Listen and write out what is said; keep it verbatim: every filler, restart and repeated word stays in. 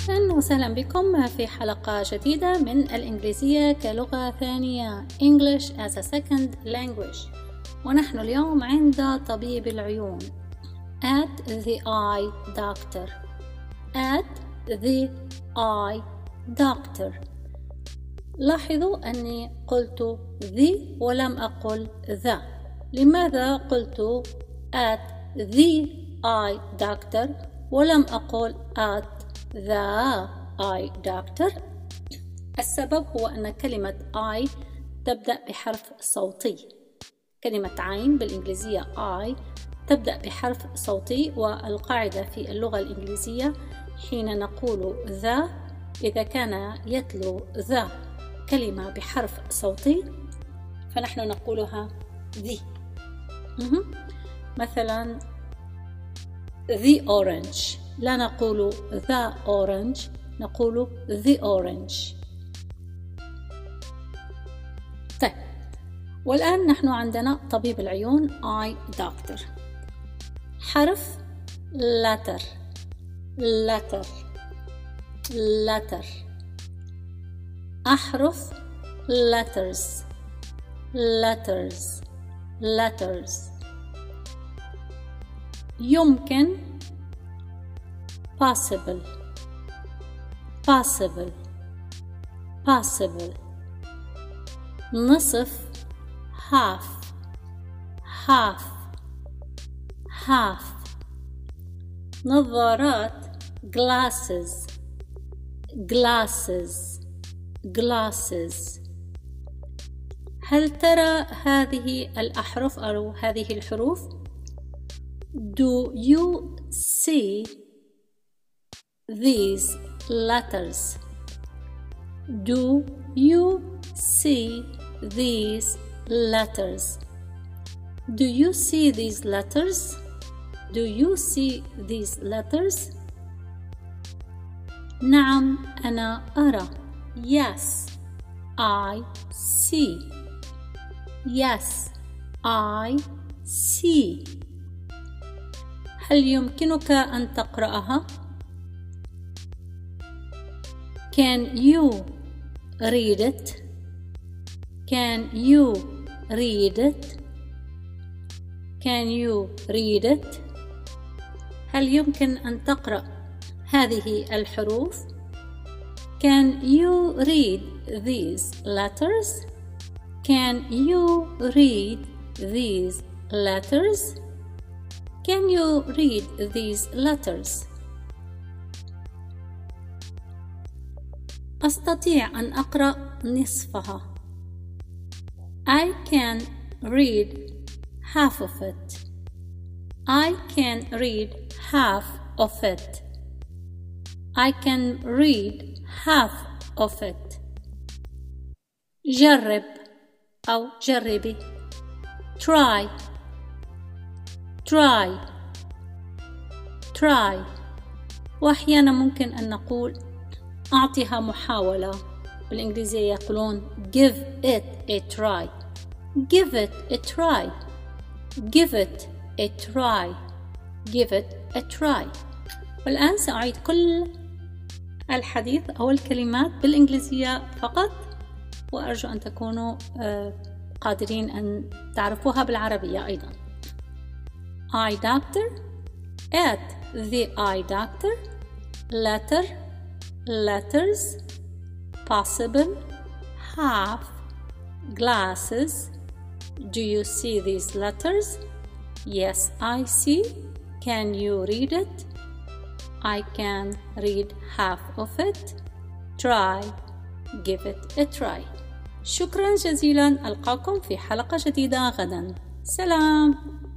أهلا وسهلا بكم في حلقة جديدة من الإنجليزية كلغة ثانية English as a second language. ونحن اليوم عند طبيب العيون at the eye doctor at the eye doctor. لاحظوا أني قلت the ولم أقل the. لماذا قلت at the eye doctor ولم أقل at the eye doctor؟ السبب هو أن كلمة eye تبدأ بحرف صوتي. كلمة عين بالإنجليزية eye تبدأ بحرف صوتي، والقاعدة في اللغة الإنجليزية حين نقول the إذا كان يتلو the كلمة بحرف صوتي فنحن نقولها the. مثلا the orange لا نقول the orange، نقول the orange. طيب، والآن نحن عندنا طبيب العيون eye doctor. حرف letter letter letter. أحرف letters letters letters. يمكن possible possible possible. نصف half half half. نظارات glasses glasses glasses. هل ترى هذه الأحرف أو هذه الحروف؟ Do you see these letters? Do you see these letters? Do you see these letters? Do you see these letters? نعم أنا أرى. Yes, I see. Yes, I see. هل يمكنك أن تقرأها؟ Can you read it? Can you read it? Can you read it? هل يمكن أن تقرأ هذه الحروف؟ Can you read these letters? Can you read these letters? Can you read these letters? أستطيع أن أقرأ نصفها. I can read half of it. I can read half of it. I can read half of it. جرب أو جربي. Try try try. وأحيانا ممكن أن نقول أعطيها محاولة. بالإنجليزية يقولون give it a try. Give it a try. Give it a try. Give it a try. والآن سأعيد كل الحديث أو الكلمات بالإنجليزية فقط، وأرجو أن تكونوا قادرين أن تعرفوها بالعربية أيضا. Eye doctor. At the eye doctor. Letter letters. Possible half. Glasses. Do you see these letters? Yes, I see. Can you read it? I can read half of it. Try. Give it a try. شكرا جزيلا. ألقاكم في حلقة جديدة غدا. سلام.